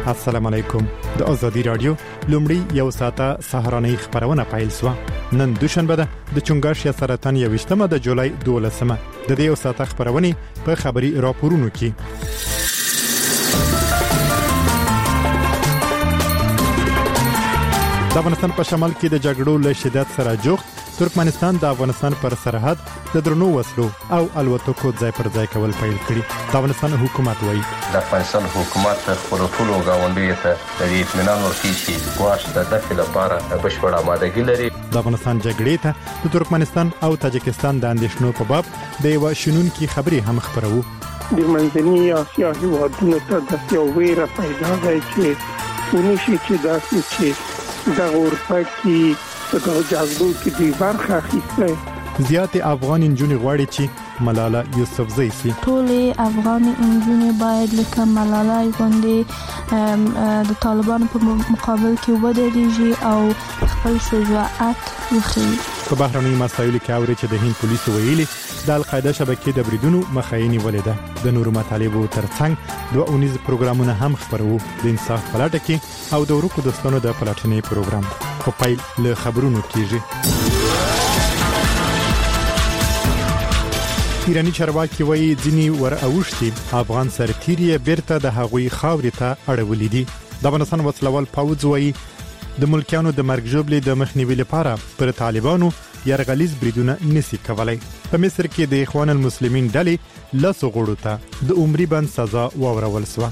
السلام علیکم. د ازادي رادیو لومړی یو ساعته سهارنۍ خبرونه پیل شو. نن دوشنبه ده د چنګاښ سرطان 28 د جولای 12مه. د دې یو ساعته خبرونه په خبري راپورونو کې د افغانستان په شمال کې د جګړو له شدت سره جوخت ترکمنستان د افغانستان پر سرحد د درنو وسلو او الوتکو ځای پر ځای کول پیل کړي. د افغانستان حکومت وایي د افغانستان حکومت خپل ټولو غونډې ته د اطمینان ورکړي چې واش د داخله لپاره بشپړه آمادګي لري. د افغانستان جګړې ته د ترکمنستان او تاجکستان د اندېښنو په باب د یو شنونکي خبري هم خبرو. د منځنۍ اسیا هیوادونو ته د یو ویره پیدا دی چې ونشي چې داسې چې د اروپا کې د جذبو کې د برخه اخیسته. زیات افغان انجونې غواړي چې ملاله یوسفزۍ سي. ټول افغان انجونې باید لکه ملاله غوندې د طالبانو په مقابل کې ودرېږي او خپل شجاعت وښيي. په بهرنۍ مسایلو کې اوري چې د هند پولیسو ویلي د القاعده شبکې د بریدونو مخایني ولیده. د نورو مطالبو ترڅنګ دوه اونیز پروګرامونه هم خبرو. د انصاف پلاټ کې او د ورکو دوستانو د پلاټنې پروګرام. په پیل له خبرونو کېږي. ایرانی چارواکي وایي ځینی ور اوښتي افغان سرتیری بیرته د هغوی خاورې ته اړولې دي. د افغانستان وسلوال پوځ وایي د ملکیانو د مرګ ژوبلې د مخنیوي لپاره پر طالبانو یرغلیز بریدونه نسی کولای. په مصر کې د اخوان المسلمین ډلې لاسو غړو ته د عمرې بند سزا واورول شوه.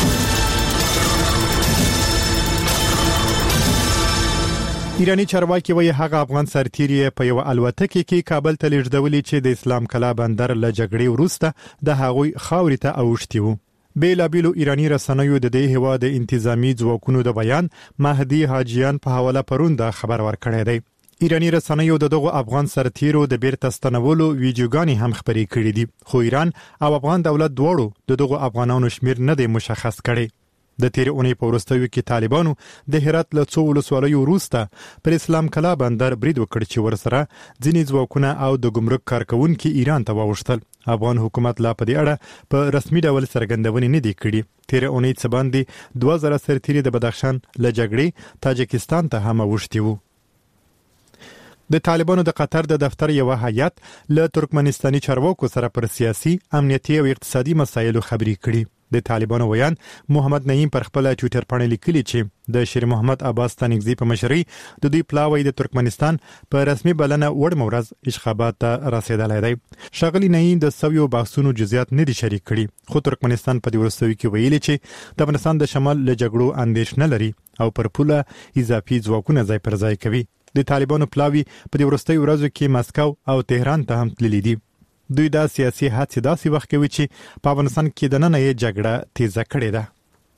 ایرانی چارواکي وایي هغه افغان سرتیری په یو الوتکه کې کابل ته لیږدولې چې د اسلام کلا بندر له جګړې وروسته د هغوی خاورې ته اوښتي وو. بیلابیلو ایرانی رسنیو د دې هیواد انتظامی ځواکونو د بیان مهدی حاجیان په حواله پرون دا خبر ورکړی دی. ایرانی رسنیو دغه افغان سرتیرو د بیرته ستنولو ویډیوګانې هم خبرې کړې دي، خو ایران او افغان دولت دواړو دغه افغانانو شمیر نه دی مشخص کړی. د تیر اونۍ په وروستیو کې طالبانو د هرات له څو ولسوالیو وروسته پر اسلام کلا بندر برید وکړ چې ورسره ځینې ځواکونه او د ګمرک کارکونکو ایران ته واوښتل. افغان حکومت لا په دې اړه په رسمي ډول څرګندونې نه دي کړې. تیر اونۍ څه باندې 2000 سرتیري د بدخشان له جګړې تاجکستان ته هم اوښتي وو. د طالبانو د قطر د دفتر یو هیئت له ترکمنستاني چارواکو سره پر سیاسي، امنیتي او اقتصادي مسایلو خبرې کړې. د طالبانو ویان محمد نعیم پر خپل ټوئیټر باندې لیکلي چې د شیر محمد عباس تانکزی په مشرۍ د دوی پلاوی د ترکمنستان په رسمي بلنه وړ مورز اشخابات ته رسیدلی دی. ښاغلي نعیم د سویو بحثونو جزئیات نه دي شریک کړي، خو ترکمنستان په دې وروستیو کې ویلي چې د افغانستان د شمال له جګړو اندېښنه لري او پر پوله اضافي ځواکونه ځای پر ځای کوي. د طالبانو پلاوی په دې وروستیو ورځو کې مسکو او تهران ته هم تللي دي. دوی دا سیاسي هڅې داسې وخت کوي چې په افغانستان کې د نن یې جګړه تیزه کړې ده.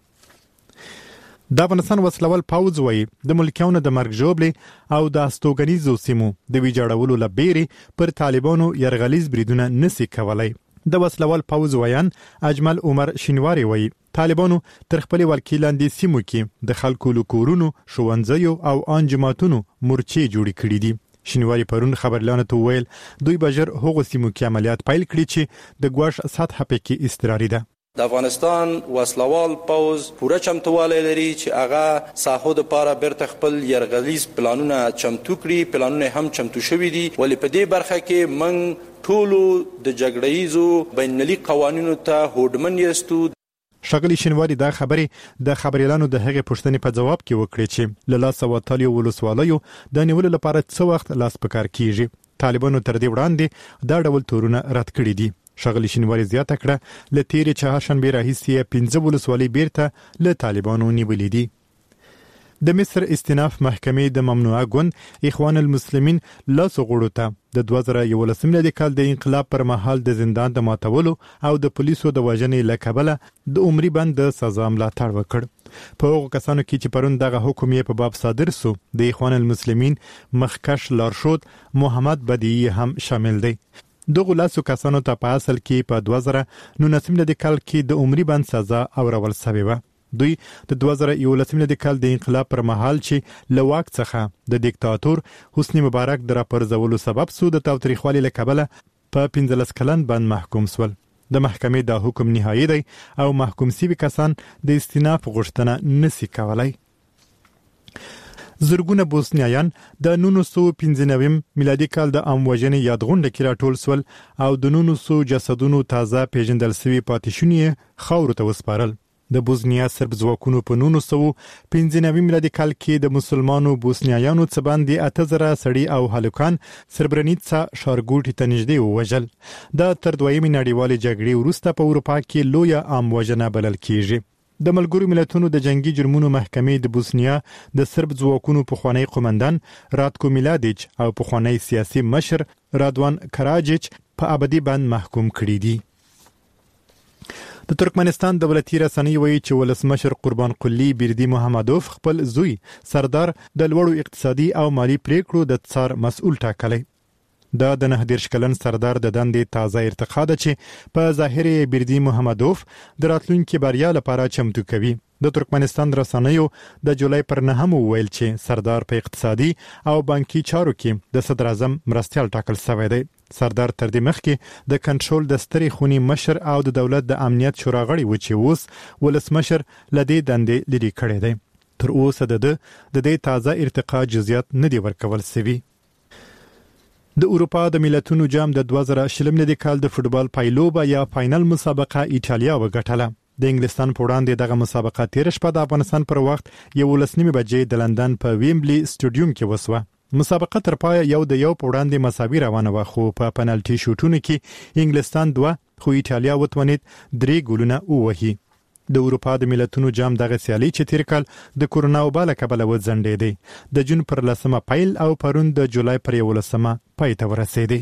د افغانستان وسلوال پوځ وایي د ملکیانو د مرګ ژوبلې او د استوګنیزو سیمو د ویجاړولو لپاره پر طالبانو یرغلیز بریدونه نسی کولای. د وسلوال پوځ ویان اجمل عمر شینواری وایي طالبانو تر خپل ولکې لاندې سیمو کې د خلکو لکورونو، ښوونځیو او انجماتونو مورچې جوړې کړې دي. شینواری پرون خبرلانو ته ویل دوی بجر هغه سیمو کې عملیات پیل کړي چې د ګواښ سطح پکې استراري ده. د افغانستان وسلوال پوز پوره چمتوالی لري چې هغه ساحو د پاره بیرته خپل یرغلیز پلانونه چمتو کړي. پلانونه هم چمتو شوي دي، ولې په دې برخه کې موږ ټولو د جګړهیزو بینالمللي قوانینو ته هوډمن یاستو. ښاغلي شینواری دا خبرې د خبريالانو د هغې پوښتنې په جواب کې وکړې چې له لاسه وتلیو ولسوالیو د نیولو لپاره څه وخت لاس په کار کیږي. طالبانو تر دې وړاندې دا ډول تورونه رد کړي دي. ښاغلي شینواری زیاته کړه له تیرې چهارشنبې راهیسې 15 ولسوالۍ بیرته له طالبانو نیولې دي. د مصر استیناف محکمې د ممنوعه ګوند اخوان المسلمین لاسو غړو ته د 2011 کال د انقلاب پر مهال د زندان د ماتولو او د پولیسو د وژنې له کبله د عمرې بند د سزا ملاتړ وکړ. په هغو کسانو کې چې پرون دغه حکم یې په باب صادر سو د اخوان المسلمین مخکش لارښود محمد بدیعي هم شامل دی. دغه لاسو کسانو ته په اصل کې په 2019 کال کې د عمرې بند سزا اورول شوې وه. دوی د 2011 کال د انقلاب پر مهال چې له واک څخه د دیکتاتور حسنی مبارک د راپرځولو سبب سو د تاوتریخوالي له کبله په 15 کلن بند محکوم شول. د محکمې دا حکم نهایی دی او محکوم شوي کسان د استئناف غوښتنه نشي کولای. زرګونه بوسنیایان د 1995 میلادي کال د عام وژنې یادغونډه کې راټول سول او د 900 جسدونو تازه پیژندل شوي پاتې شونې خاورو ته وسپارل. د بوسنیا سرب ځواکونو په 1995 میلادي کال کې د مسلمانانو بوسنیایانو څخه باندې 8000 سړي او هلکان سربرنیتسا ښارګوټي ته نږدې ووژل. د تر دویمې نړیوالې جګړې وروسته په اروپا کې لویه عام وژنه بلل کیږي. د ملګرو ملتونو د جنگي جرمونو محکمې د بوسنیا د سرب ځواکونو پخوانی قومندان راتکو میلادیچ او پخوانی سیاسي مشر رادوان کراجیچ په ابدي بند محکوم کړي دي. د ترکمنستان دولتي رسنۍ وایي چې ولسمشر قربان قلی بیردی محمدوف خپل زوی سردار د لوړو اقتصادي او مالی پریکړو د څار مسؤل ټاکلی. دا د 19 کلن سردار د دندې تازه ارتقا ده چې په ظاهر بیردی محمدوف د راتلونکي بریا لپاره چمتو کوي. د ترکمنستان رسنیو د جولای پر 9 ویل چې سردار په اقتصادي او بانکي چارو کې د صدر اعظم مرستیال ټاکل شوی دی. سردار تر دې مخکې د کنټرول د سترې خونی مشر او د دولت د امنیت شورا غړی و چې اوس ولسمشر لدې دندې لري کړی دی. تر اوسه د دې تازه ارتقا جزئیات نه دی ورکول شوی. د اروپا د ملتونو جام د 2020 میلادي کال د فوتبال پایلوبه یا فاینل مسابقه ایټالیا وګټله. د انګلستان په وړاندې دغه مسابقه تیر شپه د افغانستان پر وخت 11:30 بجې د لندن په ویمبلی سټاډیوم کې وسوه. مسابقه تر پای یو د یو په وړاندې مساوي روانه و، خو په پنالټي شوټونو کې انګلستان 2 خو ایټالیا وتوانید 3 ګولونه ووهي. د اروپا د ملتونو جام دغه سیالي چې تیر کال د کورونا وبا له کبله وځنډېدې د جون پر 10 پیل او پرون د جولای پر 11 پای ته ورسېدې.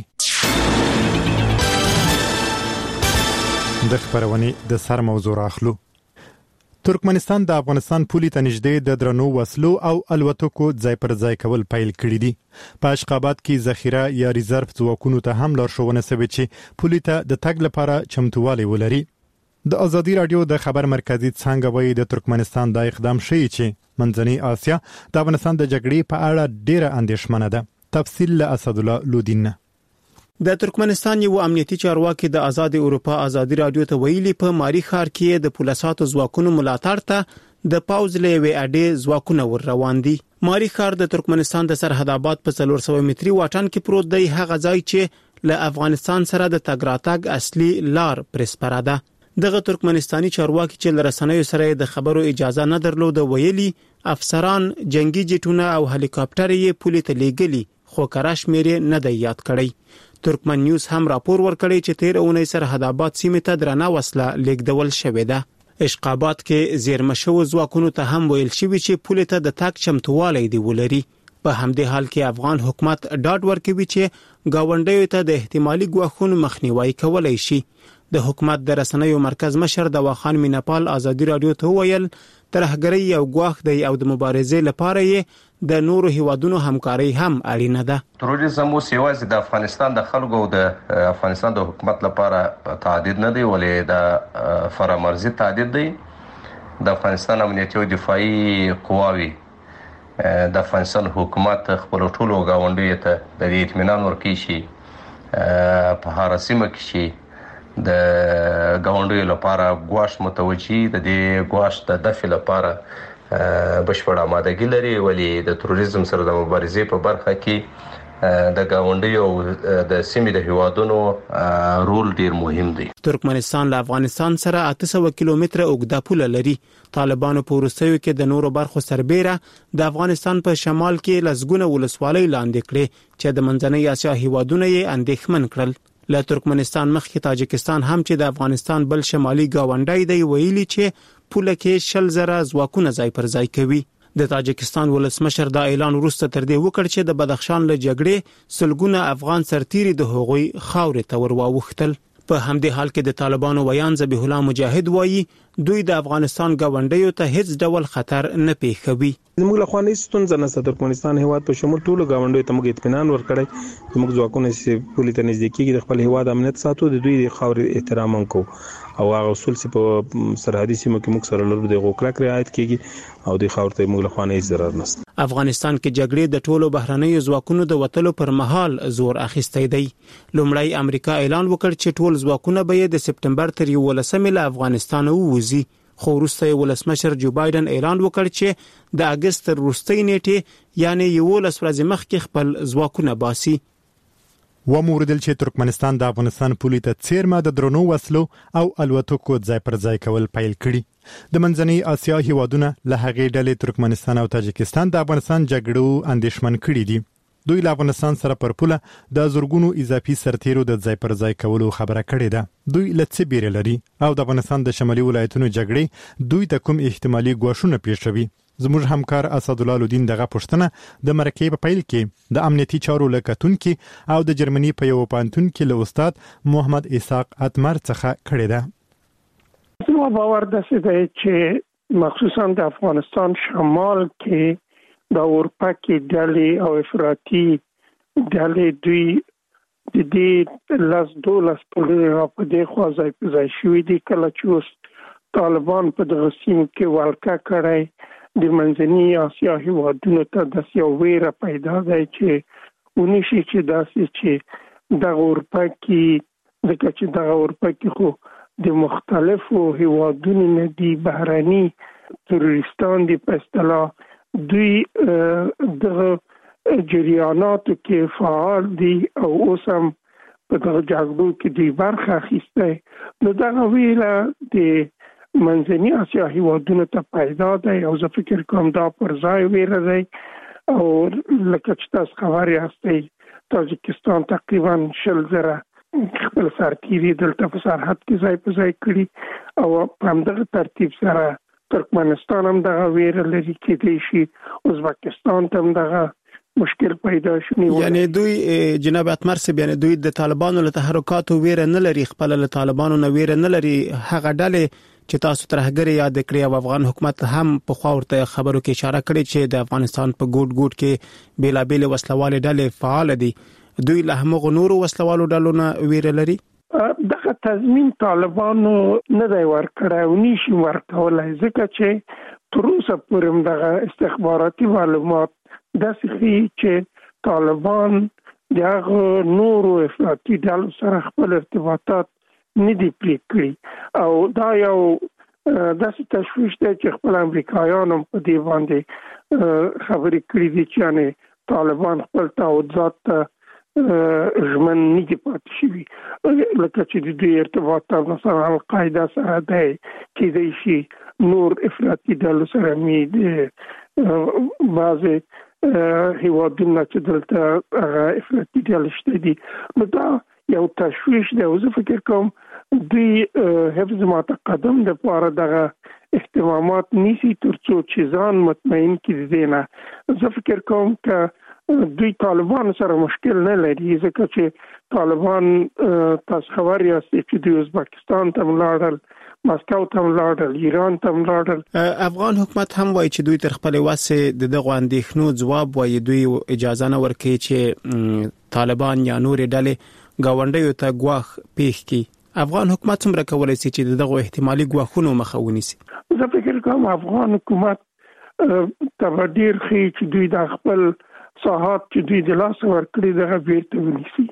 د خبرونې د سر موضوع راخلو. ترکمنستان د افغانستان پولي ته نږدې د درنو وسلو او الوتکو ځای پر ځای کول پیل کړی دي. په اشخاباد کې ذخیره یا ریزرف ځواکونو ته هم لارښوونه شوې چې پولي ته د تګ لپاره چمتووالی ولري. د ازادي رادیو د خبر مرکزی څنګه وایي د ترکمنستان د اقدام شوی چې منځنۍ آسیا د افغانستان د جګړې په اړه ډیره اندېښمنه ده. تفصیل له اسد الله لودین. د ترکمنستان یو امنیتي چارواکي د آزاد اروپا ازادي رادیو ته ویلي په ماری ښار کې د پولیساتو ځواکونو ملاتړ ته د پاوز له وی اډې ځواکونه ور روان دي. ماری ښار د ترکمنستان د سرحد آباد په 400 متري واټن کې پروت دی، هغه ځای چې له افغانستان سره د تګ راتګ اصلي لار پرسپره ده. دغه ترکمنستاني چارواکي چې لرسنیو سره د خبرو اجازه نه درلوده ویلي افسران جنگي جټونه او هلیکاپټر یې پولي ته لیږلي، خو کراش مېرې نه دی یاد کړی. ترکمن نیوز هم راپور ورکړی چې تیر اونۍ سرحد آباد سیمې ته درنه وسله لیږدول شوې ده. اشقابات کې زیرمه شوو ځواکونو ته هم ویل شوی چې پولي ته د تګ چمتووالی دی ولري. په همدې حال کې افغان حکومت ډاډ ورکوي چې گاونډیو ته د احتمالي ګواښونو مخنیوي کولای شي. د حکومت د رسنیو مرکز مشر دواخان میناپال ازادي رادیو ته ویل ترهګرۍ یو ګواښ دی او د مبارزې لپاره یې د نورو هیوادونو همکاري هم اړینه ده. تروریزم اوس یوازې د افغانستان د خلکو او د افغانستان د حکومت لپاره تعهد نه دی، ولې د فرامرزي تعهد دی. د افغانستان امنیتي او دفاعي قواوي د افغانستان حکومت خپل ټولو گاونډیو ته د اطمینان ورکړي چې په هر سیمه کې شي د گاونډیو لپاره ګواښ متوجي د دې ګواښ د دفع لپاره بشپړ آمادګي لري، ولې د تروریزم سره د مبارزې په برخه کې د گاونډیو د سیمې د هیوادونو رول ډیر مهم دی. ترکمنستان له افغانستان سره 800 کیلومتره اوږده پوله لري. طالبانو په وروستیو کې د نورو برخو سربېره د افغانستان په شمال کې لسګونه ولسوالۍ لاندې کړې چې د منځنۍ آسیا هیوادونه یې اندېښمن کړل. له ترکمنستان مخکې تاجکستان هم چې د افغانستان بل شمالي گاونډی دی ویلي چې پوله کې 100,000 ځواکونه ځای پر ځای کوي. د تاجکستان ولسمشر دا اعلان وروسته تر دې وکړ چې د بدخشان له جګړې سلګونه افغان سرتیري د هغوی خاورې ته ورواوښتل. په همدې حال کې د طالبانو ویان ذبیح الله مجاهد وایي دوی د افغانستان گاونډیو ته هیڅ ډول خطر نه پیښوي. زموږ له خوانې ستونزه نشته. ترکمنستان هیواد په شمول ټولو گاونډیو ته موږ اطمینان ورکړی. زموږ ځواکونه چې پولي ته نږدې کېږي د خپل هیواد امنیت ساتو، د دوی د خاورې احترام کوو. او هغه اصول چې په سرحدي سیمو کې موږ سره لرو د غوکلک رعایت کیږي او د خاورته موږ له خوانه ضرر نشته. افغانستان کې جګړې د ټولو بهرنیو ځواکونو د وټلو پر مهال زور اخیستی دی. لومړی امریکا اعلان وکړ چې ټول ځواکونه به د سپټمبر تر 11 له افغانستان ووځي، خو وروسته ولسمشر جو بایدن اعلان وکړ چې د اگست وروستۍ نیټه یعنی 11 ورځې مخکې خپل ځواکونه باسي. وموردل چې ترکمنستان د افغانستان پولي ته څیرمه د درنو وسلو او الوتکو ځای پر ځای کول پیل کړي. د منځنۍ اسیا هیوادونه له هغې ډلې ترکمنستان او تاجکستان د افغانستان جګړو اندېښمن کړي دي. دوی له افغانستان سره پر پوله د زورګونو اضافي سرتیرو د ځای پر ځای کولو خبره کړې ده. دوی له څه بیره لري او د افغانستان د شمالي ولایتونو جګړې دوی ته کوم احتمالي ګواښونه پیښوي؟ زموږ همکار اسدالله الدین دغه پوښتنه د مرکې په پیل کې د امنیتي چارو لکتونکو او د جرمني په یو پانتون کې له استاد محمد اسحاق اتمر څخه کړې ده. زما باور ده چې مخصوصا د افغانستان شمال کې د اروپا کې ډلې او افراطي ډلې دوی د دې لاس دولس په دې خوا ځای شوي دي. کله چې اوس طالبان په دغه سیمه کې ولکه کړی د منځنۍ اسیا هیوادونو ته د یو ویره پیدا دی چې ونشي چې داسې چې د اروپا کې خو د مختلفو هیوادونو نه دي بهرني تروریستان دي په اصطلاح دوی د جریاناتو کې فعال دي او اوس هم په دغه جګړو کې دوی برخه اخیسته. نو دغه ویره د منځنۍ اسیا هیوادونو ته پیدا دی او زه فکر کوم دا پر ځای ویره دی. او لکه چې تاسو خبر یاستئ تاجکستان تقریبا 10,000 خپل سرتیري دلته په سرحد کې ځای په ځای کړي او په همدغه ترتیب سره ترکمنستان هم دغه ویره لري کېدای شي ازبکستان ته هم دغه مشکل پیدا شي. یعنی دوی جناب اتمر صاحب یعنی دوی د طالبانو له تحرکاتو ویره نه لري، خپل له طالبانو نه ویره نه لري. هغه ډلې چې تاسو ترهګر یاد کړی او افغان حکومت هم په خاورته خبرو کې اشاره کړې چې د افغانستان په ګوټ ګوټ کې بیلابېل وسلوال ډلې فعال دي، دوی له همغه نورو وسلوالو ډلو نه ویره لري. دغه تضمین طالبانو نه دی ورکړی او نشي ورکولای ځکه چې تر اوسه پورې دغه استخباراتي معلومات داسې ښیي چې طالبان د نورو افراطي ډلو سره خپل ارتباطات نه دي پرې کړي او دا یو داسې تشویش دی چې خپل امریکایان هم په دې باندې خبرې کړې دي چې یعنی طالبان خپل تعهدات ته ژمن نه دي پاتې شوي. لکه چې د دوی ارتباطات مثلا القاعده سره دی کېدای شي نور افراطي ډلو سره مې د بعضې هیوادونه چې دلته هغه افراطي ډلې شته دي. نو دا یو تشویش دی او زه فکر کوم دوی حفظ متقدم د پاره دغه اهتمامات نیسی ترڅو چې ځان مطمئن کړي دي. نه زه فکر کوم چې دوی طالبان سره مشکل نه لري ځکه چې طالبان تاسو خبر یاست چې دوی ازبکستان ته ولاړل، مسکو ته ولاړل، ایران ته ولاړل. افغان حکومت هم وایي چې دوی تر خپل وسه دغه اندېښنو ځواب وایي، دوی اجازه نه ورکوي چې طالبان یا نور ډلې گاونډیو ته ګواښ پیښ کړي. افغان حکومت څومره کولای شي چې دغه احتمالي ګواښونو مخه ونیسي؟ زه فکر کوم افغان حکومت ته ډیر خي چې دوی د خپل ساحات چې دوی د لاس ورکړي دغه بیرته ونیسي.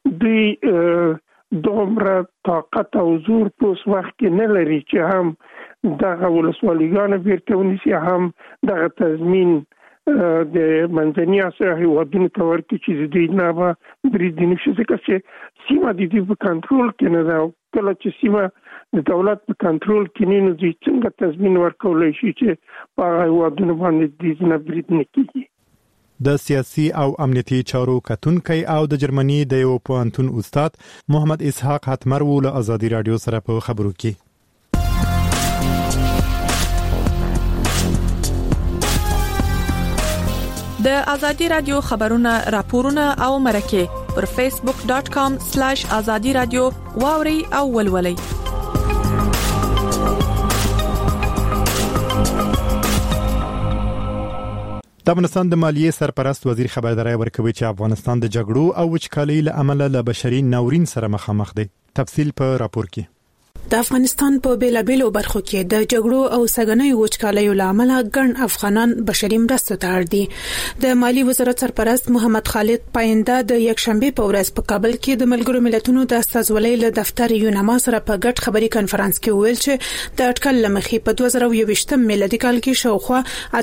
دوی دومره طاقت او زور په وخت کې نه لري چې هم دغه ولسوالیګان بیرته ونیسي، هم دغه تضمین د منځنۍ اسیا هیوادونو ته ورکړي چې دوی نه به برید نشي ځکه چې سیمه د دوی په کنټرول کې نه ده. کله چې سیمه د دولت په کنټرول کې نه دوی څنګه تضمین ورکولای شي چې په هغه هیوادونو باندې دوی نه برید نه کیږي. د سیاسي او امنیتي چارو کتونکي او د جرمني د یو پوهنتون استاد محمد اسحاق اتمر له ازادي رادیو سره په خبرو کې. د ازادي رادیو خبرونه راپورونه او مرکه پر facebook.com/azadi radio واوري او ولولي. د افغانستان د مالیې سرپرست وزیر خبرداري ورکوي چې افغانستان د جګړو او وچکالۍ له امله له بشري ناورین سره مخامخ دی. تفصیل په راپور کې. د افغانستان په بیلابیلو برخو کې د جګړو او سګنیو وچکالیو لامل ګڼ افغانان بشري مرستو ته اړ دي. د مالی وزارت سرپرست محمد خالد پاینده د یکشنبه په ورځ په کابل کې د ملګرو ملتونو د استازولۍ له دفتر یوناما سره په ګډ خبري کانفرنس کې ویل چې د اټکل لمخې په 2020 میلادي کال کې شاوخوا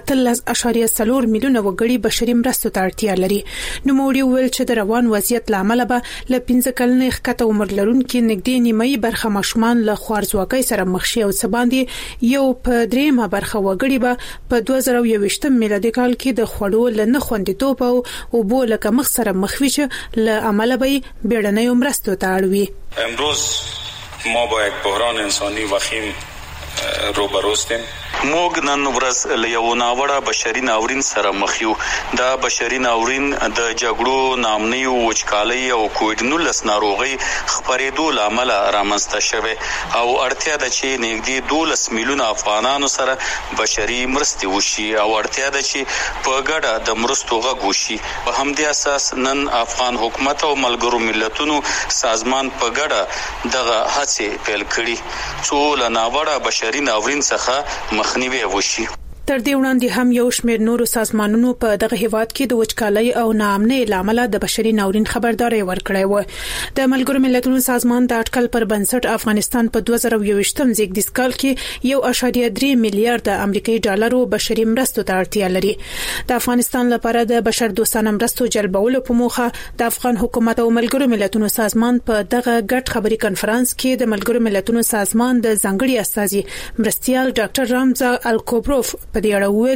13.4 میلیونه وګړي بشري مرستو ته اړتیا لري. نو موږ ویل چې د روان وضعیت لامل به ل 15 کلنې ښکته عمر لرونکو نږدې نیمایي برخه ماشومان خوارزواکۍ سره مخ شي او سباندې یو په دریمه برخه وګړي به په 2020 میلادي کال کې د خوړو لنه خوندیتوب او بو لکه مخ سره مخوي چې ل عمل به بیړنۍ مرستو ته اړوي. امروز ما با یک بحران انسانی وخیم روبروستیم. موږ نن ورځ له یو ناوړه بشري ناورین سره مخ یو. دا بشري ناورین د جګړو، ناامنۍ، وچکالۍ او کووډ-19 ناروغي خپرېدو لامل رامنځته شوه او اړتیا ده چې نږدې 12 میلیونه افغانانو سره بشري مرستې وشي او اړتیا ده چې په ګډه د مرستو غږ وشي. په همدې اساس نن افغان حکومت او ملګرو ملتونو سازمان په ګډه دغه هڅې پیل کړي څو له ناوړه بشري ناورین څخه مخنیوي وشي. تر دې وړاندې هم یو شمېر نورو سازمانونو په دغه هیواد کې د وچکالۍ او ناامنۍ لامل د بشري ناورین خبرداري ورکړې و. د ملګرو ملتونو سازمان د اټکل پر بنسټ افغانستان په 2020 زیږدیز کال کې 1.3 میلیارډ امریکایي ډالرو بشري مرستو ته اړتیا لري. د افغانستان لپاره د بشر دوستانه مرستو جلبولو په موخه د افغان حکومت او ملګرو ملتونو سازمان په دغه ګډ خبري کانفرنس کې د ملګرو ملتونو سازمان د ځانګړي استازي مرستيال ډاکټر رامزا الکوبروف په دې اړه ویل.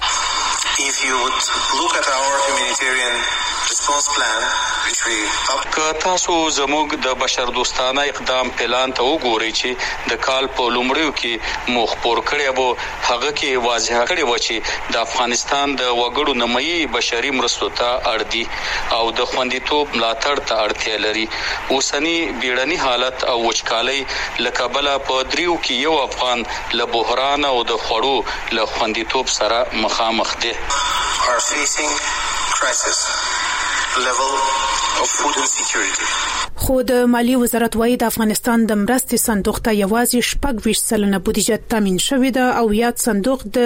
If you would look at our humanitarian response plan which we که تاسو زموږ د بشر دوستانه اقدام پلان ته وګورئ چې د کال په لومړیو کې مخ پور کړی وو، هغه کې واضح کړی و چې د افغانستان د وګړو نیمایي بشري مرستو ته اړ دي او د خوندیتوب ملاتړ ته اړتیا لري. اوسنی بیړني حالت او وچکالۍ له کبله په دریو کې یو افغان له بحران او د خوړو له خوندیتوب سره مخامخ دي. are facing crisis level of food insecurity. خو د مالی وزارت وايي د افغانستان د مرستې صندوق ته یوازې 24% بودیجه تامین شوې ده او یاد صندوق د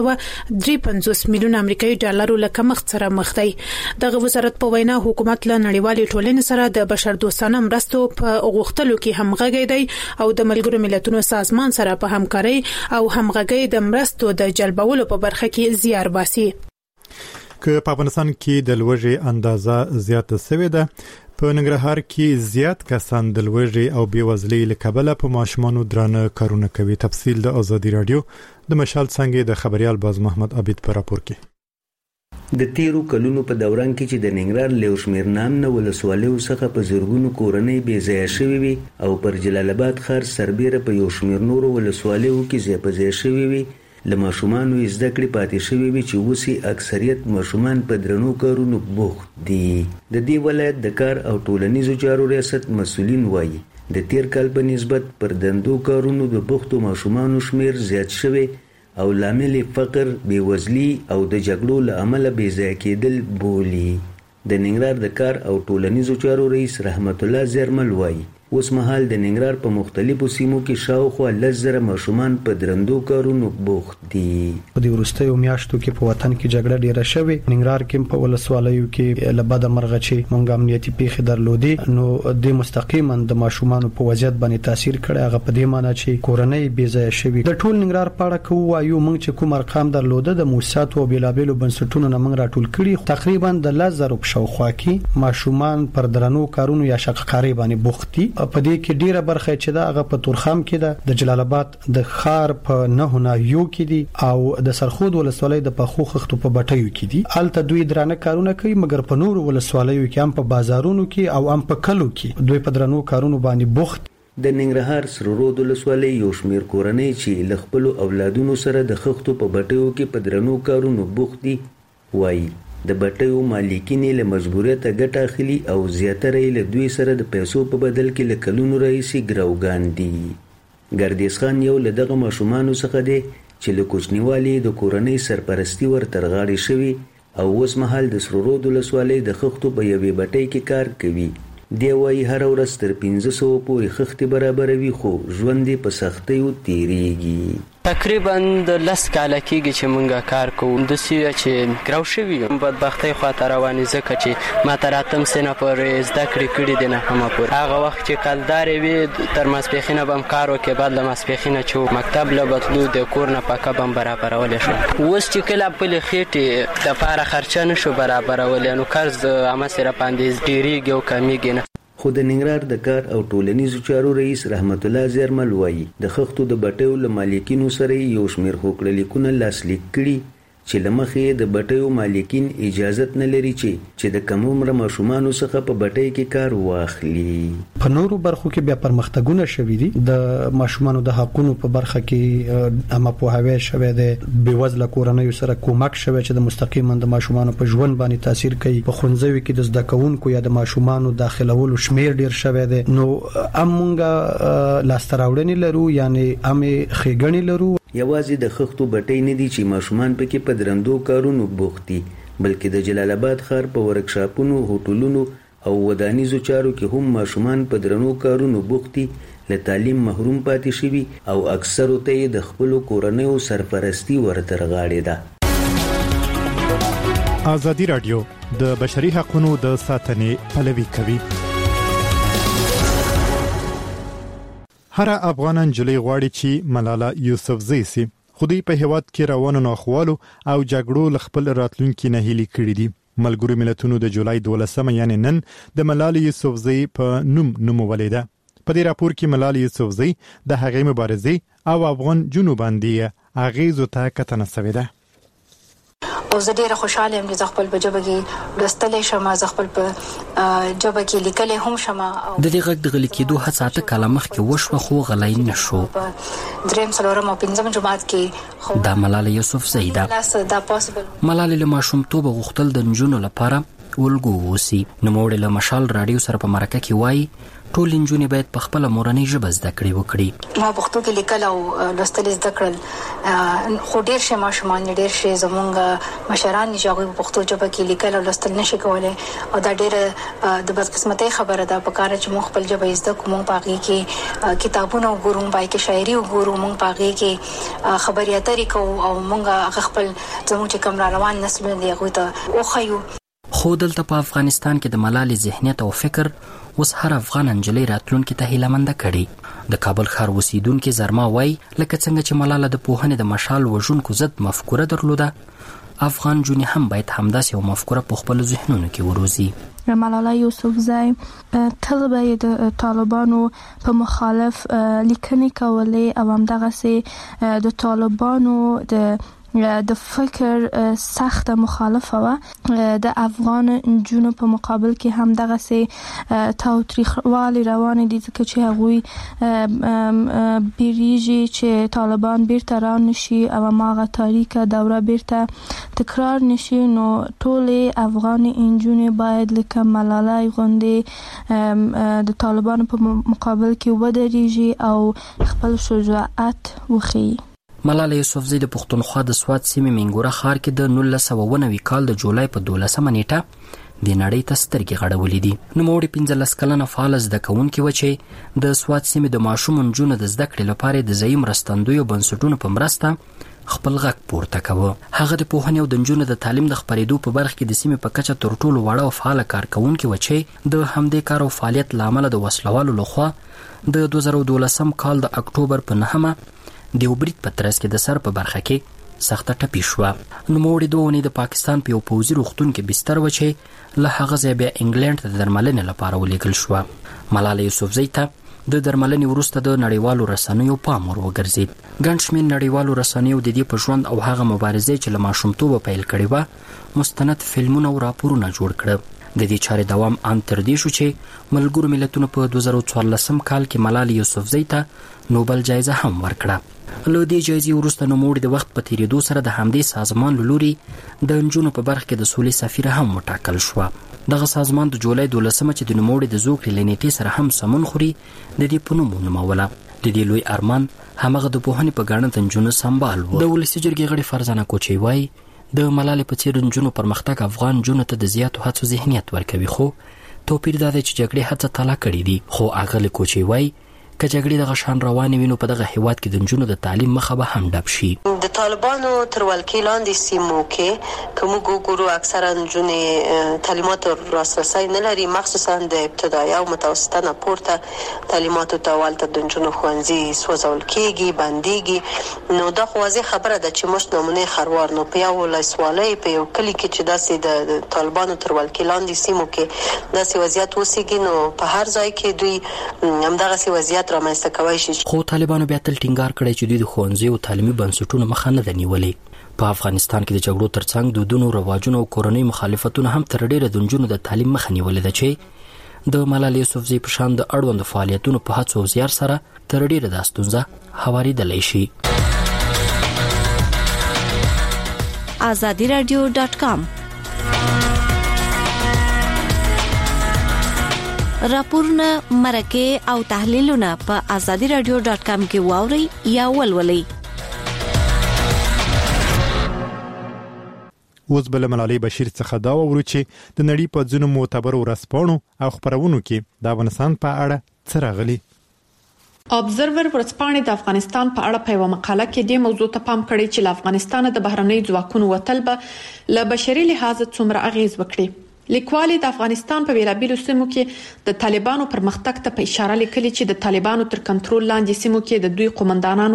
953 میلیون امریکایي ډالرو له کمښت سره مخ دی. دغه وزارت په وینا حکومت له نړیوالې ټولنې سره د بشر دوستانه مرستو په غوښتلو کې همغږی دی او د ملګرو ملتونو سازمان سره په همکارۍ او همغږۍ د مرستو د جلبولو په برخه کې زیار باسي. که په افغانستان کې د لوږې اندازه زیاته شوې ده، په ننګرهار کې زیات کسان د لوږې او بیوزلۍ له کبله په ماشومانو درانه کارونه کوي. تفصیل د ازادي رادیو د مشال څنګه د خبريال باز محمد عبید پر راپور کې. د تیرو کلونو په دوران کې چې د ننګرهار له شمیر نام ولسوالیو څخه په زرګونو کورنۍ بې ځای شوي وي او پر جلال آباد ښار سربېره په یو شمیر نورو ولسوالیو کې ځای په ځای شوي وي، له ماشومانو زده کړې پاتې شوي وي چې اوسې اکثریت ماشومان په درنو کارونو بوخت دي. د دې ولایت د کار او ټولنیزو چارو ریاست مسؤلین وایي د تیر کال په نسبت پر دندو کارونو د بوختو ماشومانو شمیر زیات شوی او لامل فقر، بیوزلي او د جګړو له امله بې ځای کېدل بولي. د ننګرهار د کار او ټولنیزو چارو رئیس رحمت الله زیرمل وایي اوس مهال د ننګرهار په مختلفو سیمو کې شاوخوا 10,000 ماشومان په درندو کارونو بوخت دي. په دې وروستیو میاشتو کې په وطن کې جګړه ډیره شوې. ننګرهار کې په ولسوالیو کې لبد مرغه چې مونږ امنیتي پیښې درلودې، نو د مستقیما د ماشومان په وضعیت باندې تاثیر کړی. هغه په دې معنی چې کورنۍ بې ځای شوې. د ټول ننګرهار په اړه کوو وایو مونږ چې کوم ارقام درلوده د موسسات او بیلابېلو بنسټونو نه مونږ راټول کړي، تقریبا د 10,000 په شاوخوا کې ماشومان پر درنو کارونو یا شقاقاري باندې بوخت دي. په دې کې ډیره برخه چې دا هغه په تورخم کې ده، د جلال آباد د خار په نه یو کې دي او د سرخود ولسوالۍ د پخو خښتو په بټیو کې دي. الته دوی درانه کارونه کوي، مګر په نورو ولسوالیو کې هم په بازارونو کې او هم په کلو کې دوی په درنو کارونو باندې بوخت. د ننګرهار سرورود ولسوالۍ یو شمیر کورنۍ چې له خپل اولادونو سره د خښتو په بټیو کې په درنو کارونو بوخت دي وایي د بټیو مالکینې له مجبوریته ګټه اخلي او زیاتره یې له دوی سره د پیسو په بدل کې له کلونو راهیسې ګروګان دي. ګردیز خان یو له دغه ماشومانو څخه دی چې له کوچنیوالي د کورنۍ سرپرستی ورتر غاړې شوي او اوس مهال د سرورود ولسوالۍ د خښتو په یوې بټۍ کې کار کوي. دی وايي هر ورځ تر 1500 پورې خښتې برابروي خو ژوند یې په سختیو تیریږي. تقریبا د 10 کاله کېږي چې مونږ کار کوو. داسې چې ګراو شوي یم بدبختۍ خواته روانې ځکه چې ما تر 8 سنه پورې زده کړې کړي دي نهمه پورې. هغه وخت چې کلدارې وي تر ماسپښینه به هم کار وکړې، بعد له ماسپښینه چې مکتب له بتلو د کور نه پاکه به هم برابرولی شو. اوس چې کله خپلې خېټې دپاره خرچه نه شو برابرولی نو قرض همسې راپاندې ډېرېږي او کمیږي نه. خو د ننګرهار د کار او ټولنیزو چارو رئیس رحمت الله زیرمل وایي د خښتو د بټیو له مالکینو سره یو شمېر هوکړلیکونه لاسلیک کړي چې له مخې د بټیو مالکین اجازت نه لري چې د کم عمره ماشومانو څخه په بټۍ کې کار واخلي. په نورو برخو کې بیا پرمختګونه شوي دي. د ماشومانو د حقوقو په برخه کې اما پوهاوی شوی دی، بېوزله کورنیو سره کومک شوی چې د مستقیما د ماشومانو په ژوند باندې تاثیر کوي. په ښوونځیو کې د زده کوونکو یا د ماشومانو داخلولو شمیر ډیر شوی دی. نو امونګه لاسته راوړنې لرو یعنی امې ښېګڼې لرو. یوازې د خښتو بټۍ نه دي چې ماشومان پکې په درندو کارونو بوخت دي، بلکې د جلال آباد ښار په ورکشاپونو، هوټلونو او ودانیزو چارو کې هم ماشومان په درنو کارونو بوخت دي، له تعلیم محروم پاتې شوي او اکثرو ته یې د خپلو کورنیو سرپرستی ورتر غاړې ده. ازادي راډیو د بشري حقوقو د ساتنې پلوي کوي. هر افغان نجلۍ غواړي چې ملاله یوسفزۍ سي، خو دوی په هیواد کې روانو ناخوالو او جګړو ل خپل راتلونکي نه هیلي کړي دي. ملګرو ملتونو د جولای 12 یعنی نن د ملاله یوسفزۍ په نوم ولیده. په دې راپور کې ملاله یوسفزۍ د هغې مبارزې او افغان جنوب باندې اغیزو ته کتنه شوې ده. او زه ډیره خوشاله یم چې خپل په جبه کې لوستلې شم، زه خپل په جبه کې لیکلې هم شم. د دې غږ د غلي کېدو هڅه 8 کاله مخکې وشوه خو غلای نه شو. دریم څلورم او پنځم جماعت کې دا ملاله یوسفزۍ ده. ملاله له ماشومتوبه غوښتل د نجونو لپاره ولګو وسی. نوموړې له مشال رادیو سره په مرکه کې وایي ټول نجونې باید په خپل مورنۍ ژبه زده کړې وکړي. ما پښتو کې لیکل او لوستل زده کړل، خو ډېر شي ماشومان ډېر شي زمونږ مشران چې هغوی په پښتو ژبه کې لیکل او لوستل نشي کولی، او دا ډېره د بدقسمتۍ خبره ده. په کار چې موږ خپل ژبه زده کوو، موږ په هغې کې کتابونه وګورو، په هغې کې شاعري وګورو، موږ په هغې کې خبرې اترې کوو او موږ هغه خپل زموږ چې کوم را روان نسلونه دي هغوی ته وښیو. خو دلته په افغانستان کې د ملالې ذهنیت او فکر اوس هر افغان نجلۍ راتلونکي ته هیلهمنده کړي. د کابل ښار اوسیدونکي زرما وایي لکه څنګه چې ملاله د پوهنې د مشال وژونکو ضد مفکوره درلوده، افغان جونې هم باید همداسې یو مفکوره په خپلو ذهنونو کې وروزي. ملاله یوسفزۍ تل به د طالبانو په مخالف لیکنې کولې او همدغسې د طالبانو د فکر سخت مخالفه و. د افغان جنونو په مقابل کې هم دغه سي تاوتریخوالی روان دي ځکه چې هغوی بیریږي چې طالبان بیرته را نشي او ماغه تاریخه دوره بیرته تکرار نشي. نو ټول افغان انجونې باید لکه ملاله غوندې د طالبان په مقابل کې ودرېږي او خپل شجاعت وښيي. ملاله یوسفزۍ د پښتونخوا د سوات سیمې منګوره ښار کې د 1990 کال د جولای په 12 نیټه د نړۍ ته سترګې غړولې دي. نوموړې 15 کلنه فعاله زده کوونکې وه چې د سوات سیمې د ماشوم نجونو د زده کړې لپاره د ځایي مرستندویو بنسټونو په مرسته خپل غږ پورته کوه. هغه د پوهنې او د نجونو د تعلیم د خپرېدو په برخه کې د سیمې په کچه تر ټولو وړه او فعاله کارکوونکې وه چې د همدې کار او فعالیت له امله د وسلوالو لخوا د 2012 کال د اکتوبر په 9 د یو برید په ترڅ کې د سر په برخه کې سخته ټپي شوه. نوموړې 2 اونۍ د پاکستان په یو پوځي روغتون کې بستر و چې له هغه ځایه بیا انګلینډ ته د درملنې لپاره ولېږل شوه. ملاله یوسفزۍ ته د درملنې وروسته د نړیوالو رسنیو پام ور وګرځېد. ګڼ شمېر نړیوالو رسنیو د دې په ژوند او هغه مبارزې چې له ماشومتوبه پیل کړې وه مستند فلمونه او راپورونه جوړ کړه. د دې چارې دوام ان تر دې شو چې ملګرو ملتونو په 2014 کال کې ملاله یوسفزۍ ته نوبل جایزه هم ورکړه. له دې جایزې وروسته نوموړې د وخت په تیریدو سره د همدې سازمان له لوري د نجونو په برخه کې د سولې سفیره هم وټاکل شوه. دغه سازمان د جولای 12 چې د نوموړې د زوکړې له نیټې سره هم سمون خوري د دې په نوم ونوموله. د دې لوی ارمان همغه د پوهنې په ګاڼه د نجونو سمبال و. د ولسي جرګې غړي فرزانه کوچی وایي د ملالې په څېر نجونو پرمختګ افغان نجونو ته د زیاتو هڅو ذهنیت ورکوي، خو توپیر دا دی چې جګړې هڅه تالا کړې دي، خو هغه کوچي وای که جګړې د غشان روانې وینو په دغه هیواد کې د نجونو د تعلیم مخه به هم ډب شي. د طالبانو تر ولکې لاندې سیمو کې کوم ګورو اکثرا نجونې تعلیمات راسرسي نه لري، مخصوصا د ابتدایي او متوسطه نه پورته تعلیماتو ته ولته د نجونو ښوونځي سوځول کېږي، بنديږي. نو دا خو واضح خبره ده چې مشت نمونه خروار نو په یو ولسوالۍ په یو کلی کې چې داسې د طالبانو تر ولکې لاندې سیمو کې داسې وضعیت وسیږي، نو په هر ځای کې دوی همدغه وضعیت رامنځته کوي شي. خو طالبانو بیا تل ټینګار کړی چې دوی د ښوونځي او تعلیمي بنسټونو مخه نه ده نیولې. په افغانستان کې د جګړو ترڅنګ دودونو، رواجونو او کورنۍ مخالفتونو هم تر ډیره د نجونو د تعلیم مخه نیولې ده چې د ملالۍ یوسفزۍ په شان د اړوند فعالیتونو په هڅو او زیار سره تر ډیره د ستونزه هواریدلی شي. azadiradio.com راپورونه، مرکه او تحلیلونه په azadiradio.com کې واوري یا ولولئ. اوس بل ملالۍ بشیر څخه دا وورو چې د نړۍ په ځینو معتبرو ورځپاڼو او خبرونو کې د افغانستان په اړه څه راغلي. ابزرور ورځپاڼې د افغانستان په اړه په یو مقاله کې د موضوع ته پام کړی چې له افغانستان د بهرنۍ ځواکونو وتل به له بشري لحاظ څومره اغیز وکړي. لیکوالي د افغانستان په بیلابیلو سیمو کې د طالبانو پرمختګ ته په اشاره لیکلي چې د طالبانو تر کنټرول لاندې سیمو کې د دوی قومندانانو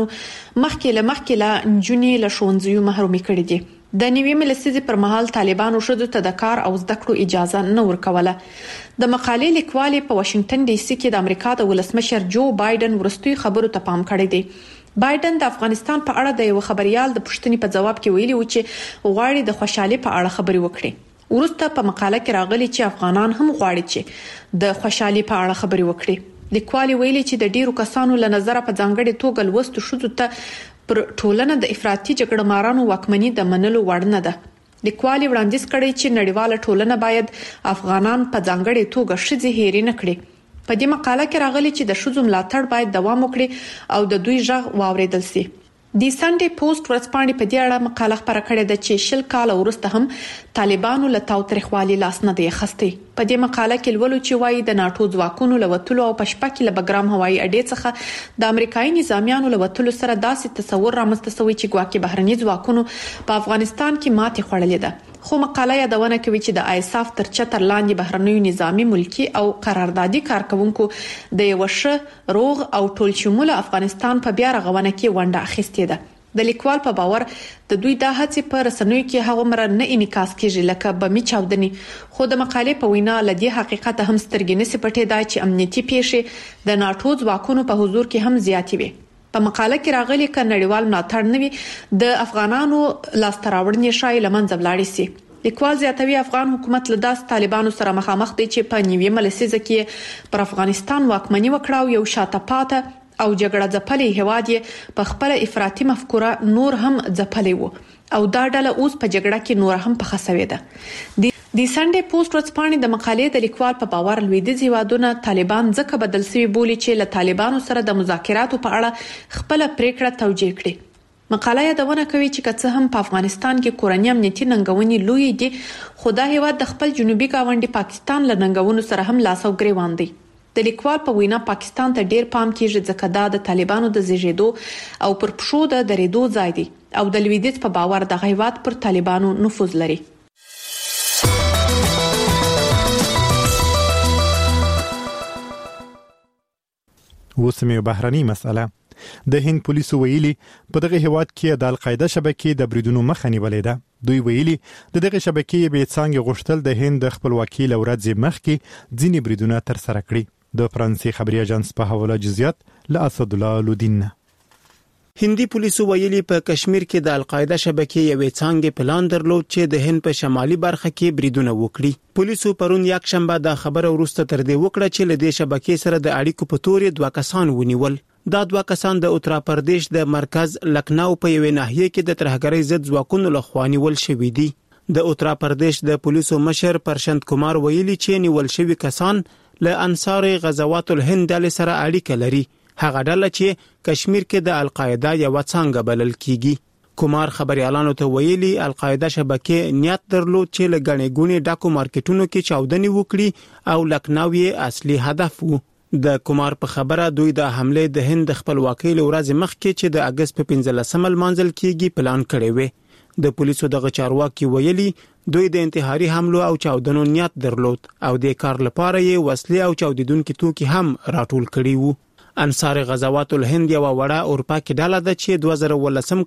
مخکې له نجونې له ښوونځیو محرومي کړي دي. د نیوي لسیزې پر مهال طالبانو ښځو ته د کار او زده کړو اجازه نه ورکوله. د مقالې لیکوالي په واشنگټن ډي سي کې د امریکا د ولسمشر جو بایدن ورستوي خبرو ته پام کړی دی. بایدن د افغانستان په اړه د یو خبريال د پوښتنې په جواب کې ویلي و چې غواړي د خوشحالي په اړه خبري وکړي. ورسته په مقاله کې راغلي چې افغانان هم غواړي چې د خوشحالي په اړه خبري وکړي. لیکوالي ویلي چې د ډیرو کسانو له نظر په ځانګړي توګه لوستو شوزو ته پر ټولنه د افراطي جګړه مارانو واکمنۍ د منلو وړ نه ده. لیکوالي وړاندیز کړی چې نړیواله ټولنه باید افغانان په ځانګړي توګه شذې هېري نه کړي. په دې مقاله کې راغلي چې د شذو ملاتړ باید دوام وکړي او د دوی غږ واوریدل شي. د سنډي پوسټ ورځپاڼې په دې اړه مقاله خبره کړې ده چې شل کال وروسته هم طالبانو له تاوتریخوالي لاس نه دی خسته. په دې مقاله کې لولو چې وایي د ناتو ځواکونو له وټلو او پشپاکي له بګرام هوایي اډې څخه د امریکایي نظامیانو له وټلو سره داسې تصور رامنځته شوی چې ګواکې بهرني ځواکونو په افغانستان کې ماتې خوړلې ده. خو مقاله یادونه کوي چې د آیساف تر چتر لاندې بهرنیو نظامی ملکی او قراردادي کارکونکو د یو ښه روغ او ټول شموله افغانستان په بیا رغونه کې ونډه اخیستې ده. د لیکوال په باور د دوی د هڅې په رسنیو کې هغه مر نه انعکاس کیږي لکه بمی چاودنی. خو د مقالې په وینا لدی حقیقت هم سترګې نه سپټې ده چې امنیتي پیښې د ناتو ځواکونو په حضور کې هم زیاتې وي. په مقاله کې راغلي ک نړیوال ملاتړ نه وي د افغانانو لاستراوړنې شای لمنځه ولاړې سي. لیکوال زیاتوي افغان حکومت له داس طالبانو سره مخامخ دی چې په نیوي ملسیزه کې پر افغانستان واکمني وکړه او یو شاته پاته او جګړه ځپلې هواد یې په خپل افراطي مفکوره نور هم ځپلې وو او دا ډله اوس په جګړه کې نور هم په خسوي ده. د سنډي پوسټ ورځپاڼې د مقالې د لیکوال په باور لویدیځ هیوادونه طالبان ځکه بدل شوی بولی چې له طالبانو سره د مذاکراتو په اړه خپل پریکړه توجیه کړي. مقاله یادونه کوي چې کڅه هم په افغانستان کې کورنۍ امنیتي ننګونې لوی دي، خدای هیواد د خپل جنوبي گاونډي پاکستان له ننګونو سره هم لاس او ګریوان دي. د لیکوال په وینا پاکستان ته ډیر پام کیږي ځکه دا د طالبانو د زیږیدو او پر پښو د درېدو ځای دی او د لویدیځ په باور د هیواد پر طالبانو نفوذ لري. وسمه بهرني مسأله د هند پولیسو ویلي په دغه هیواد کې د القاعده شبکې د بریدونو مخه نیولې ده. دوی ویلي د دغه شبکې به څنګه غوښتل د هند د خپلواکۍ لورځ مخکې ځینې بریدونه تر سره کړي. د فرانسې خبري اژانس په حواله جزئیات له اسد الله لودین. هندي پولیسو ویلي په کشمیر کې د القاعده شبکې یوې څنګه پلان درلود چې د هند په شمالي برخه کې بریدونه وکړي. پولیسو پرون یک شنبه د خبره وروسته تر دې وکړه چې له دې شبکې سره د اړیکو په تورې دوه کسان ونیول. دا دوه کسان د اتر پردیش د مرکز لکنو په یوې ناحیه کې د ترهګرۍ ضد ځواکونو لخوا نیول شوی دي. د اتر پردیش د پولیسو مشر پرشنت کمار ویلي چې نیول شوی کسان له انصار غزوات الهند ډلې سره اړیکه لري، هغه ډله چې کشمیر کې د القاعده یو څنګه بلل کیږي. کومار خبريالانو ته ویلي القاعده شبکې نیت درلود چې لګنې ګونې ډاکو مارکیټونو کې چاودنې وکړي او لکناو یې اصلي هدف وو. د کومار په خبره دوی د حمله د هند خپلواکۍ لورځ مخکې چې د اگست په 15 منځل کېږي پلان کړی و. د پولیسو د چارواکي ویلي دوی د انتحاري حملو او چاودنو نیت درلود او د کار لپاره یې وسلې او چاودیدونکو توکي هم راټول کړي وو. انصار غزوات الهند یو وړه اروپا کې ډاله ده چې 2013